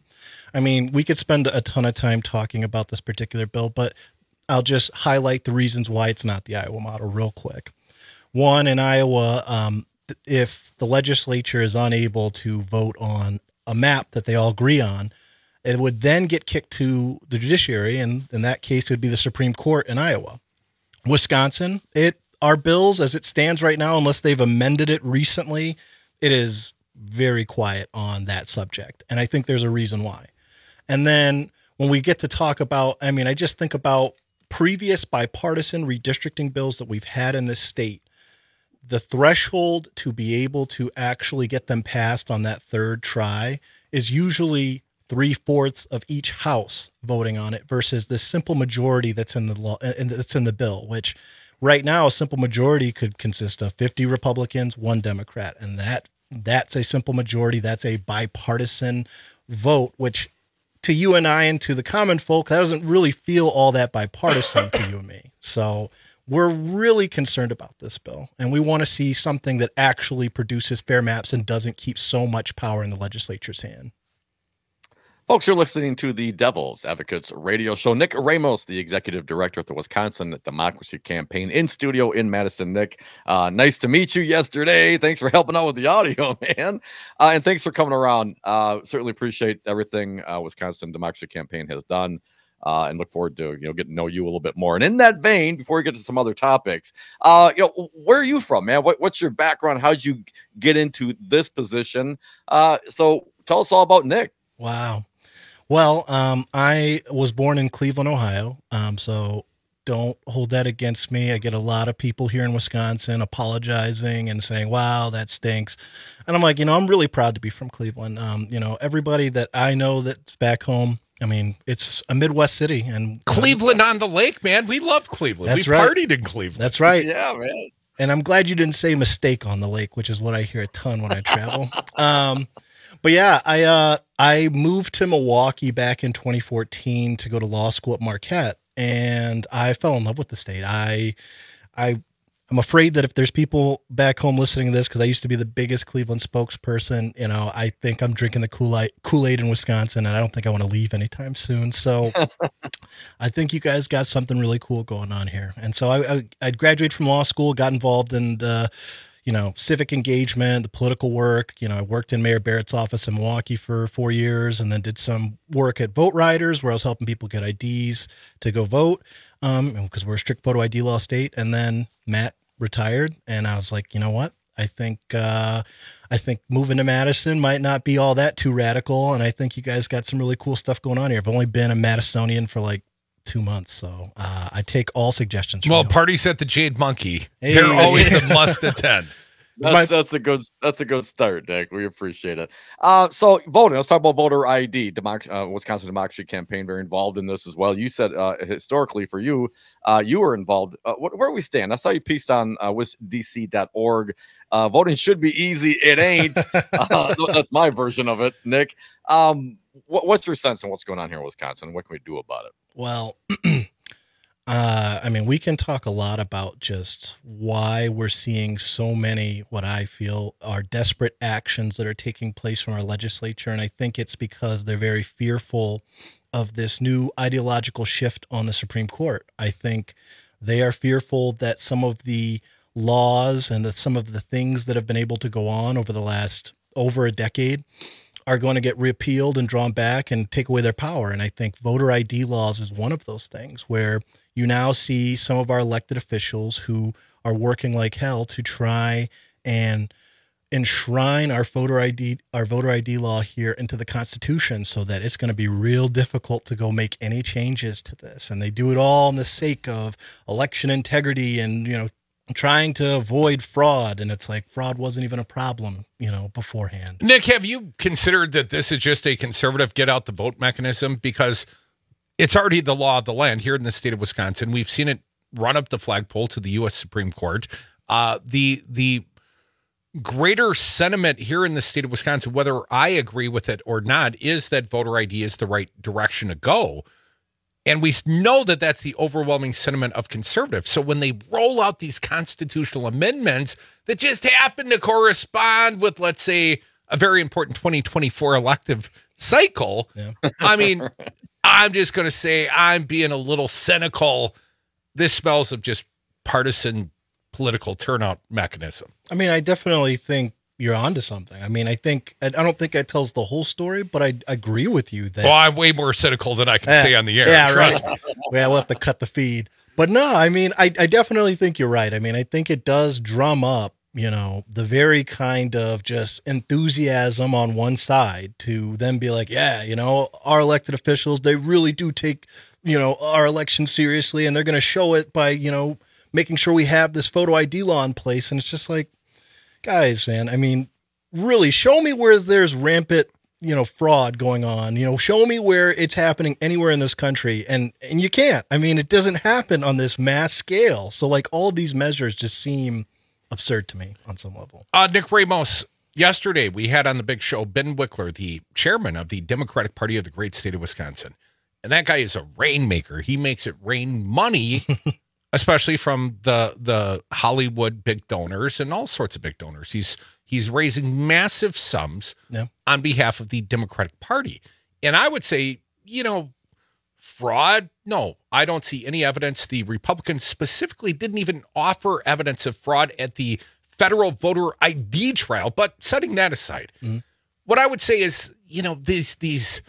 I mean, we could spend a ton of time talking about this particular bill, but I'll just highlight the reasons why it's not the Iowa model real quick. One, in Iowa, if the legislature is unable to vote on a map that they all agree on, it would then get kicked to the judiciary, and in that case, it would be the Supreme Court in Iowa. Wisconsin, our bills, as it stands right now, unless they've amended it recently, it is very quiet on that subject. And I think there's a reason why. And then when we get to talk about, I mean, I just think about previous bipartisan redistricting bills that we've had in this state. The threshold to be able to actually get them passed on that third try is usually 3/4 of each house voting on it versus the simple majority that's in the law and that's in the bill, which right now, a simple majority could consist of 50 Republicans, 1 Democrat, and that's a simple majority. That's a bipartisan vote, which to you and I and to the common folk, that doesn't really feel all that bipartisan to you and me. So we're really concerned about this bill, and we want to see something that actually produces fair maps and doesn't keep so much power in the legislature's hand. Folks, you're listening to the Devil's Advocates radio show. Nick Ramos, the executive director of the Wisconsin Democracy Campaign, in studio in Madison. Nick, nice to meet you yesterday. Thanks for helping out with the audio, man. And thanks for coming around. Certainly appreciate everything Wisconsin Democracy Campaign has done. And look forward to getting to know you a little bit more. And in that vein, before we get to some other topics, where are you from, man? What's your background? How'd you get into this position? So tell us all about Nick. Wow. Well, I was born in Cleveland, Ohio, so don't hold that against me. I get a lot of people here in Wisconsin apologizing and saying, wow, that stinks. And I'm like, I'm really proud to be from Cleveland. Everybody that I know that's back home, I mean, it's a Midwest city. And Cleveland on the lake, man. We love Cleveland. That's we right. partied in Cleveland. That's right. Yeah, man. And I'm glad you didn't say mistake on the lake, which is what I hear a ton when I travel. But yeah, I moved to Milwaukee back in 2014 to go to law school at Marquette, and I fell in love with the state. I'm afraid that if there's people back home listening to this, because I used to be the biggest Cleveland spokesperson, I think I'm drinking the Kool-Aid in Wisconsin, and I don't think I want to leave anytime soon. So I think you guys got something really cool going on here. And so I graduated from law school, got involved in the civic engagement, the political work. I worked in Mayor Barrett's office in Milwaukee for 4 years, and then did some work at Vote Riders, where I was helping people get IDs to go vote, because we're a strict photo ID law state. And then Matt retired, and I was like, you know what? I think moving to Madison might not be all that too radical, and I think you guys got some really cool stuff going on here. I've only been a Madisonian for like 2 months, so I take all suggestions. Well, parties at the Jade Monkey, they're always a must attend. That's a good start, Nick. We appreciate it. So voting. Let's talk about voter ID. Wisconsin Democracy Campaign very involved in this as well. You said historically for you, you were involved. Where do we stand? I saw you pieced on wisdc.org. Voting should be easy. It ain't. That's my version of it, Nick. What's your sense on what's going on here in Wisconsin? What can we do about it? Well, we can talk a lot about just why we're seeing so many, what I feel are desperate actions that are taking place from our legislature. And I think it's because they're very fearful of this new ideological shift on the Supreme Court. I think they are fearful that some of the laws and that some of the things that have been able to go on over the last over a decade are going to get repealed and drawn back and take away their power. And I think voter ID laws is one of those things where you now see some of our elected officials who are working like hell to try and enshrine our voter ID law here into the Constitution, so that it's going to be real difficult to go make any changes to this. And they do it all in the sake of election integrity and, trying to avoid fraud. And it's like fraud wasn't even a problem, beforehand. Nick, have you considered that this is just a conservative get out the vote mechanism? Because it's already the law of the land here in the state of Wisconsin. We've seen it run up the flagpole to the U.S. Supreme Court. The greater sentiment here in the state of Wisconsin, whether I agree with it or not, is that voter ID is the right direction to go. And we know that that's the overwhelming sentiment of conservatives. So when they roll out these constitutional amendments that just happen to correspond with, let's say, a very important 2024 elective cycle, I'm just going to say I'm being a little cynical. This smells of just partisan political turnout mechanism. I definitely think you're onto something. I don't think it tells the whole story, but I agree with you that. Well, I'm way more cynical than I can say on the air. Yeah, trust right. We'll have to cut the feed. But no, I definitely think you're right. I think it does drum up, the very kind of just enthusiasm on one side to then be like, our elected officials, they really do take, our election seriously, and they're going to show it by, making sure we have this photo ID law in place. And it's just like, guys, man, really show me where there's rampant, fraud going on, show me where it's happening anywhere in this country. And you can't. It doesn't happen on this mass scale. So like all of these measures just seem absurd to me on some level. Nick Ramos, yesterday we had on the big show Ben Wickler, the chairman of the Democratic Party of the great state of Wisconsin. And that guy is a rainmaker. He makes it rain money, especially from the Hollywood big donors and all sorts of big donors. He's raising massive sums on behalf of the Democratic Party. And I would say, fraud? No, I don't see any evidence. The Republicans specifically didn't even offer evidence of fraud at the federal voter ID trial, but setting that aside, what I would say is, these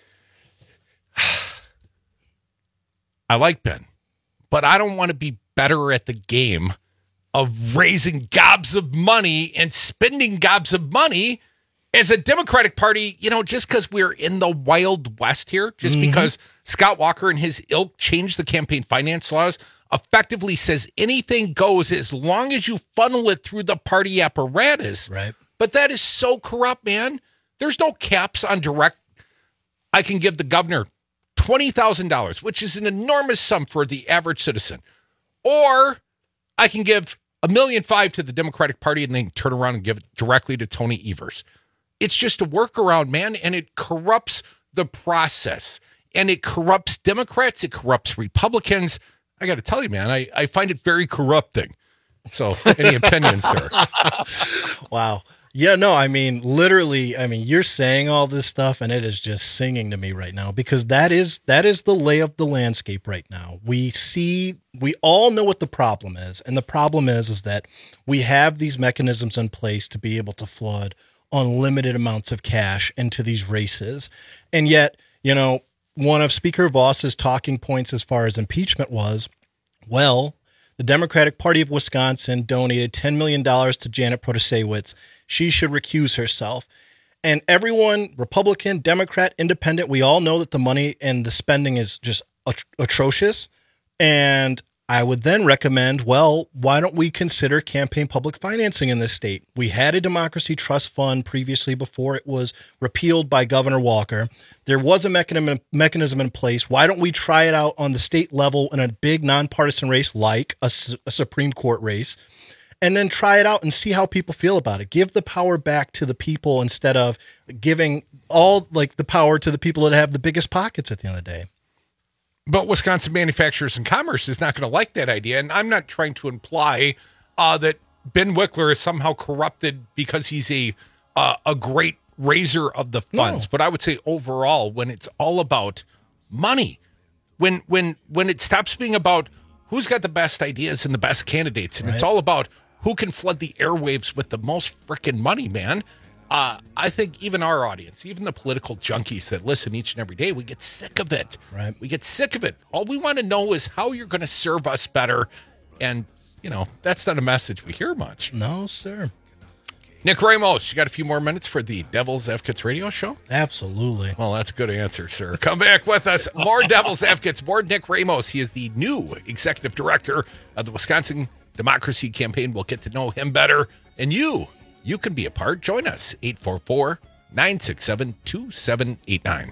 I like Ben, but I don't want to be better at the game of raising gobs of money and spending gobs of money as a Democratic Party, just because we're in the Wild West here, just because Scott Walker and his ilk changed the campaign finance laws, effectively says anything goes as long as you funnel it through the party apparatus. Right. But that is so corrupt, man. There's no caps on direct. I can give the governor $20,000, which is an enormous sum for the average citizen. Or I can give $1.5 million to the Democratic Party and then turn around and give it directly to Tony Evers. It's just a workaround, man, and it corrupts the process. And it corrupts Democrats. It corrupts Republicans. I got to tell you, man, I find it very corrupting. So any opinions, sir? Wow. Yeah, no, literally, you're saying all this stuff and it is just singing to me right now, because that is the lay of the landscape right now. We all know what the problem is. And the problem is that we have these mechanisms in place to be able to flood unlimited amounts of cash into these races. And yet, one of Speaker Voss's talking points as far as impeachment was, well, the Democratic Party of Wisconsin donated $10 million to Janet Protasiewicz. She should recuse herself. And everyone, Republican, Democrat, Independent, we all know that the money and the spending is just atrocious. And I would then recommend, well, why don't we consider campaign public financing in this state? We had a Democracy Trust Fund previously before it was repealed by Governor Walker. There was a mechanism in place. Why don't we try it out on the state level in a big nonpartisan race like a Supreme Court race, and then try it out and see how people feel about it? Give the power back to the people instead of giving all the power to the people that have the biggest pockets at the end of the day. But Wisconsin Manufacturers and Commerce is not going to like that idea. And I'm not trying to imply that Ben Wickler is somehow corrupted because he's a great raiser of the funds. No. But I would say overall, when it's all about money, when it stops being about who's got the best ideas and the best candidates, and It's all about who can flood the airwaves with the most freaking money, man. I think even our audience, even the political junkies that listen each and every day, we get sick of it. Right. We get sick of it. All we want to know is how you're going to serve us better. And, that's not a message we hear much. No, sir. Nick Ramos, you got a few more minutes for the Devil's Advocates radio show? Absolutely. Well, that's a good answer, sir. Come back with us. More Devil's Advocates, more Nick Ramos. He is the new executive director of the Wisconsin Democracy Campaign. We'll get to know him better. And you can be a part. Join us, 844-967-2789.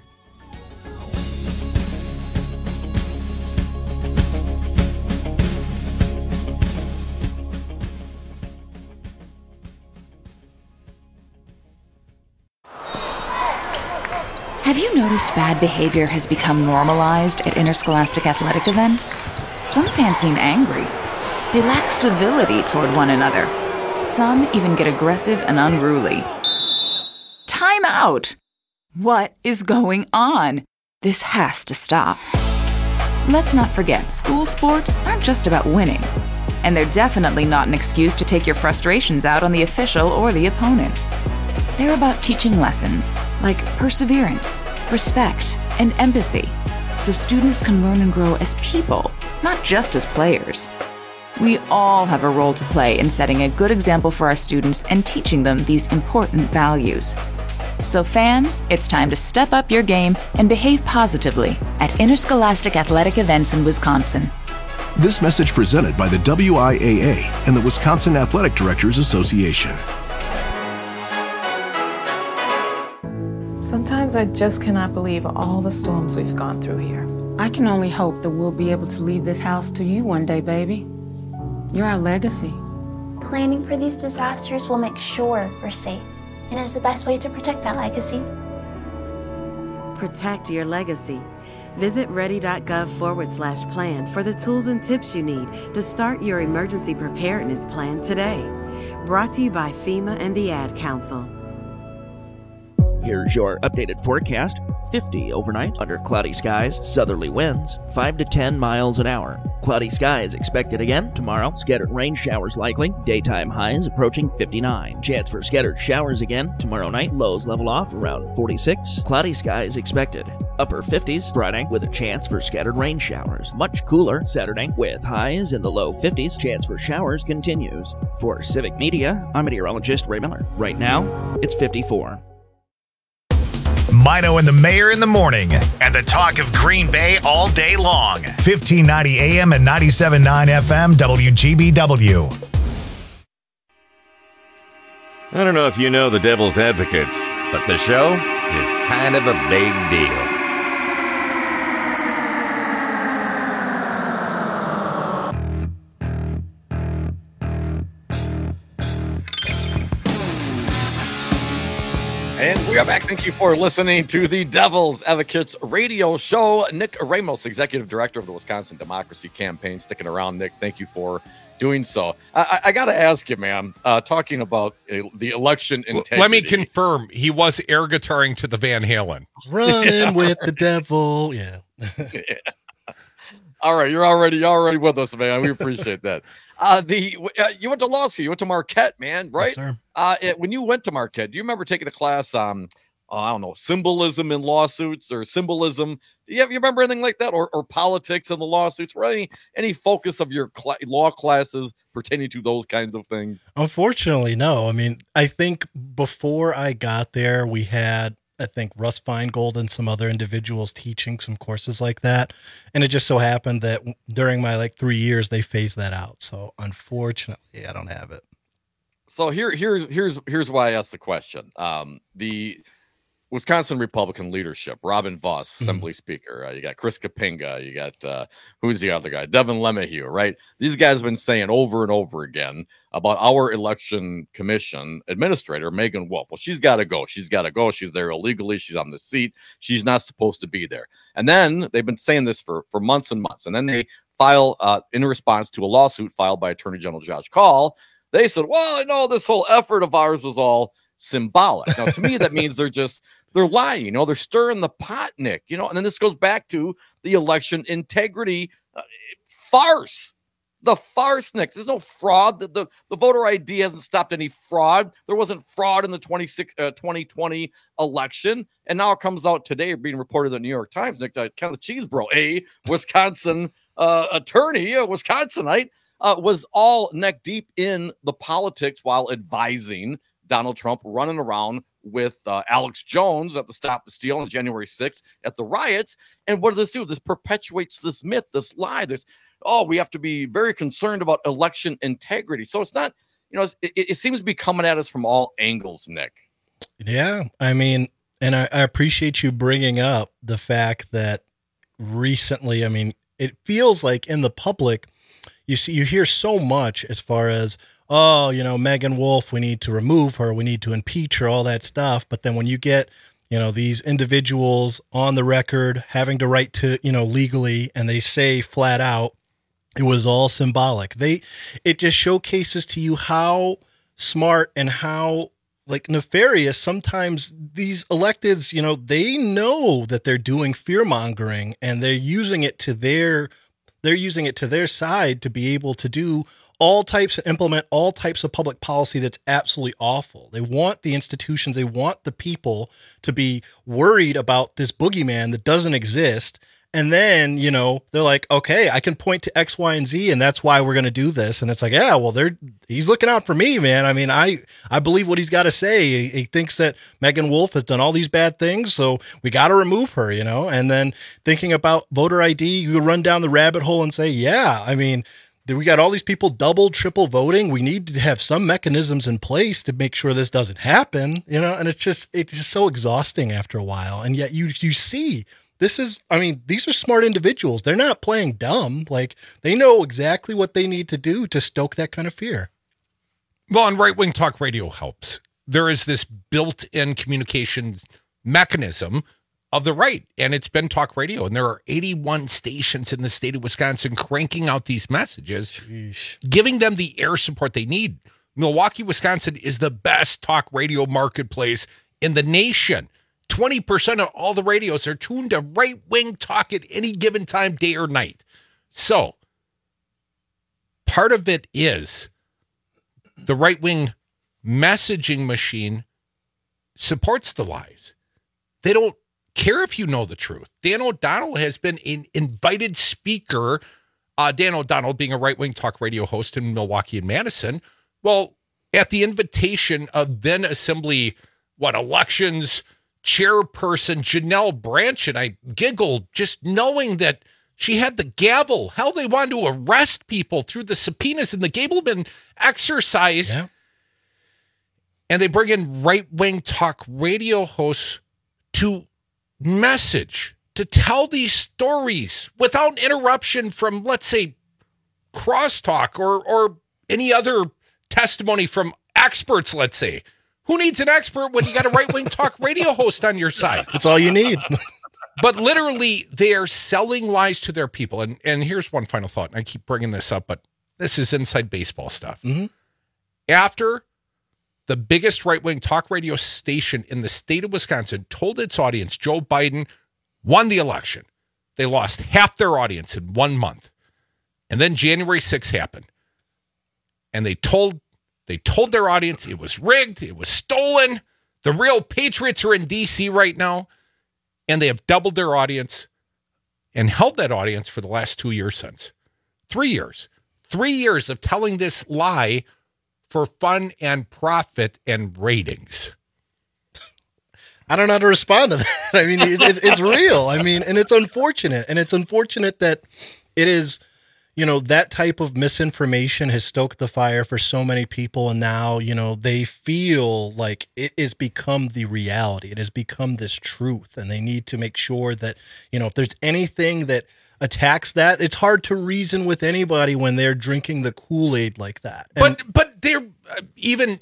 Have you noticed bad behavior has become normalized at interscholastic athletic events? Some fans seem angry. They lack civility toward one another. Some even get aggressive and unruly. Time out! What is going on? This has to stop. Let's not forget, school sports aren't just about winning. And they're definitely not an excuse to take your frustrations out on the official or the opponent. They're about teaching lessons like perseverance, respect, and empathy, so students can learn and grow as people, not just as players. We all have a role to play in setting a good example for our students and teaching them these important values. So fans, it's time to step up your game and behave positively at interscholastic athletic events in Wisconsin. This message presented by the WIAA and the Wisconsin Athletic Directors Association. Sometimes I just cannot believe all the storms we've gone through here. I can only hope that we'll be able to leave this house to you one day, baby. You're our legacy. Planning for these disasters will make sure we're safe, and is the best way to protect that legacy. Protect your legacy. Visit ready.gov/plan for the tools and tips you need to start your emergency preparedness plan today. Brought to you by FEMA and the Ad Council. Here's your updated forecast. 50 overnight under cloudy skies, southerly winds, 5 to 10 miles an hour. Cloudy skies expected again tomorrow. Scattered rain showers likely. Daytime highs approaching 59. Chance for scattered showers again tomorrow night. Lows level off around 46. Cloudy skies expected. Upper 50s Friday with a chance for scattered rain showers. Much cooler Saturday with highs in the low 50s. Chance for showers continues. For Civic Media, I'm meteorologist Ray Miller. Right now, it's 54. Mino and the Mayor in the morning, and the talk of Green Bay all day long. 1590 AM and 97.9 FM WGBW. I don't know if you know the Devil's Advocates, but the show is kind of a big deal. And we are back. Thank you for listening to the Devil's Advocates radio show. Nick Ramos, Executive Director of the Wisconsin Democracy Campaign, sticking around. Nick, thank you for doing so. I got to ask you, man, talking about the election integrity. Let me confirm, he was air guitaring to the Van Halen. Running with the devil. Yeah. All right, you're already with us, man. We appreciate that. You went to law school. You went to Marquette, man, right? Yes, sir. When you went to Marquette, do you remember taking a class on, I don't know, symbolism in lawsuits or symbolism? Do you remember anything like that, or politics in the lawsuits? Or any focus of your law classes pertaining to those kinds of things? Unfortunately, no. I mean, I think before I got there, we had, I think, Russ Feingold and some other individuals teaching some courses like that. And it just so happened that during my 3 years, they phased that out. So unfortunately, I don't have it. So here's why I asked the question. The Wisconsin Republican leadership, Robin Voss, Assembly Speaker, you got Chris Kapinga, you got, who's the other guy? Devin LeMahieu, right? These guys have been saying over and over again about our election commission administrator, Megan Wolf. Well, she's got to go. She's got to go. She's there illegally. She's on the seat. She's not supposed to be there. And then they've been saying this for months and months. And then they file in response to a lawsuit filed by Attorney General Josh Kaul. They said, well, I know this whole effort of ours was all symbolic. Now, to me, that means they're lying, they're stirring the pot, Nick, and then this goes back to the election integrity farce. The farce, Nick. There's no fraud. The voter ID hasn't stopped any fraud. There wasn't fraud in the 2020 election. And now it comes out today, being reported in the New York Times, Nick, kind of the cheese bro, a Wisconsin attorney, a Wisconsinite, was all neck deep in the politics while advising Donald Trump, running around with Alex Jones at the Stop the Steal on January 6th at the riots. And what does this do? This perpetuates this myth, this lie, we have to be very concerned about election integrity. So it's not, it seems to be coming at us from all angles, Nick. Yeah. I mean, and I appreciate you bringing up the fact that recently, I mean, it feels like in the public, you hear so much as far as, Megan Wolf, we need to remove her, we need to impeach her, all that stuff. But then when you get, these individuals on the record having to write to, legally, and they say flat out, it was all symbolic. It just showcases to you how smart and how nefarious sometimes these electeds, they know that they're doing fear mongering and they're using it to their side to be able to implement all types of public policy that's absolutely awful. They want the institutions, they want the people to be worried about this boogeyman that doesn't exist. And then, they're like, okay, I can point to X, Y, and Z, and that's why we're going to do this. And it's like, yeah, well, he's looking out for me, man. I mean, I believe what he's got to say. He thinks that Megan Wolf has done all these bad things, so we got to remove her, And then thinking about voter ID, you run down the rabbit hole and say, yeah, I mean, we got all these people double, triple voting. We need to have some mechanisms in place to make sure this doesn't happen, and it's just so exhausting after a while. And yet you see, these are smart individuals. They're not playing dumb. They know exactly what they need to do to stoke that kind of fear. Well, and right-wing talk radio helps. There is this built-in communication mechanism of the right, and it's been talk radio, and there are 81 stations in the state of Wisconsin cranking out these messages, giving them the air support they need. Milwaukee, Wisconsin is the best talk radio marketplace in the nation. 20% of all the radios are tuned to right-wing talk at any given time, day or night. So part of it is the right-wing messaging machine supports the lies. They don't care if you know the truth. Dan O'Donnell has been an invited speaker, Dan O'Donnell being a right-wing talk radio host in Milwaukee and Madison. Well, at the invitation of then Assembly, elections chairperson Janelle Branch, and I giggled just knowing that she had the gavel. Hell, they wanted to arrest people through the subpoenas in the Gableman exercise. Yeah. And they bring in right-wing talk radio hosts to message, to tell these stories without interruption from, let's say, crosstalk or any other testimony from experts, let's say. Who needs an expert when you got a right-wing talk radio host on your side? That's all you need. But literally, they are selling lies to their people. And here's one final thought. And I keep bringing this up, but this is inside baseball stuff. Mm-hmm. After the biggest right-wing talk radio station in the state of Wisconsin told its audience Joe Biden won the election, they lost half their audience in 1 month. And then January 6th happened. And they told their audience it was rigged, it was stolen. The real patriots are in D.C. right now. And they have doubled their audience and held that audience for the last 2 years since. 3 years. 3 years of telling this lie for fun and profit and ratings. I don't know how to respond to that. I mean, it's real. I mean, and it's unfortunate. And it's unfortunate that it is, that type of misinformation has stoked the fire for so many people. And now, they feel like it has become the reality. It has become this truth. And they need to make sure that, if there's anything that attacks that, it's hard to reason with anybody when they're drinking the Kool-Aid like that. And but they're even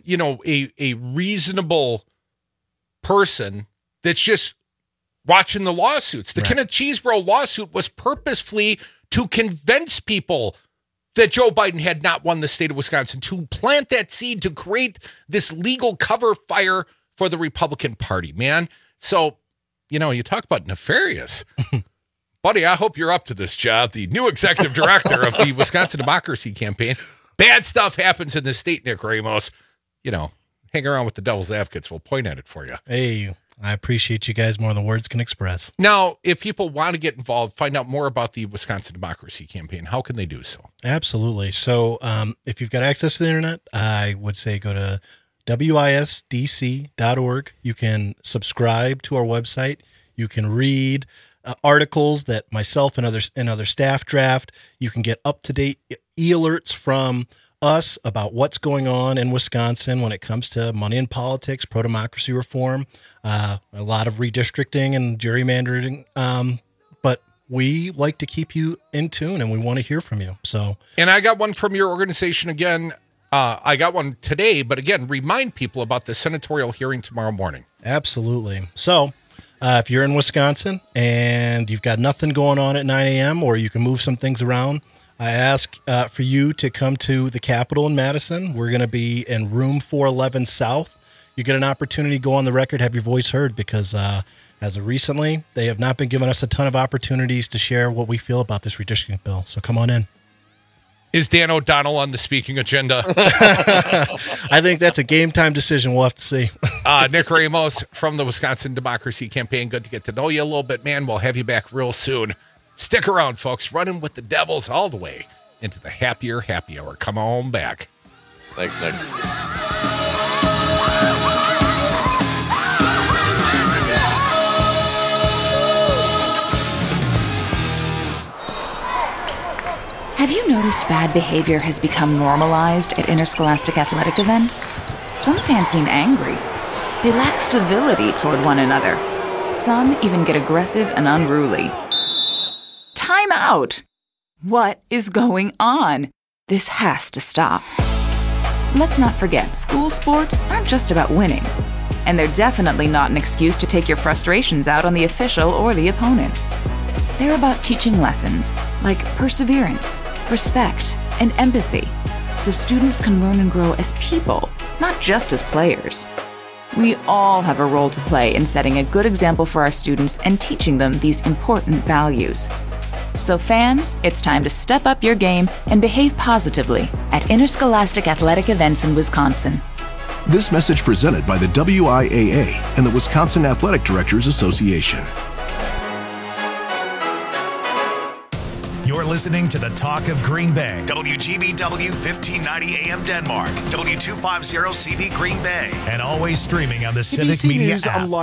a reasonable person that's just watching the lawsuits. The Kenneth Chesebro lawsuit was purposefully to convince people that Joe Biden had not won the state of Wisconsin, to plant that seed, to create this legal cover fire for the Republican Party, man. So, you talk about nefarious. Buddy, I hope you're up to this job. The new executive director of the Wisconsin Democracy Campaign. Bad stuff happens in this state, Nick Ramos. Hang around with the devil's advocates. We'll point at it for you. Hey, I appreciate you guys more than words can express. Now, if people want to get involved, find out more about the Wisconsin Democracy Campaign, how can they do so? Absolutely. So if you've got access to the internet, I would say go to wisdc.org. You can subscribe to our website. You can read articles that myself and other staff draft. You can get up-to-date e-alerts from us about what's going on in Wisconsin when it comes to money in politics, pro-democracy reform, a lot of redistricting and gerrymandering. But we like to keep you in tune, and we want to hear from you. And I got one from your organization again. I got one today, but again, remind people about the senatorial hearing tomorrow morning. Absolutely. So if you're in Wisconsin and you've got nothing going on at 9 a.m. or you can move some things around, I ask for you to come to the Capitol in Madison. We're going to be in room 411 South. You get an opportunity to go on the record, have your voice heard, because as of recently, they have not been giving us a ton of opportunities to share what we feel about this redistricting bill. So come on in. Is Dan O'Donnell on the speaking agenda? I think that's a game time decision. We'll have to see. Nick Ramos from the Wisconsin Democracy Campaign. Good to get to know you a little bit, man. We'll have you back real soon. Stick around, folks. Running with the Devils all the way into the happier happy hour. Come on back. Thanks, Nick. Have you noticed bad behavior has become normalized at interscholastic athletic events? Some fans seem angry. They lack civility toward one another. Some even get aggressive and unruly. Time out! What is going on? This has to stop. Let's not forget, school sports aren't just about winning. And they're definitely not an excuse to take your frustrations out on the official or the opponent. They're about teaching lessons like perseverance, respect, and empathy, so students can learn and grow as people, not just as players. We all have a role to play in setting a good example for our students and teaching them these important values. So fans, it's time to step up your game and behave positively at interscholastic athletic events in Wisconsin. This message presented by the WIAA and the Wisconsin Athletic Directors Association. You're listening to the Talk of Green Bay. WGBW 1590 AM Denmark. W250 CV Green Bay. And always streaming on the Civic ABC Media News app.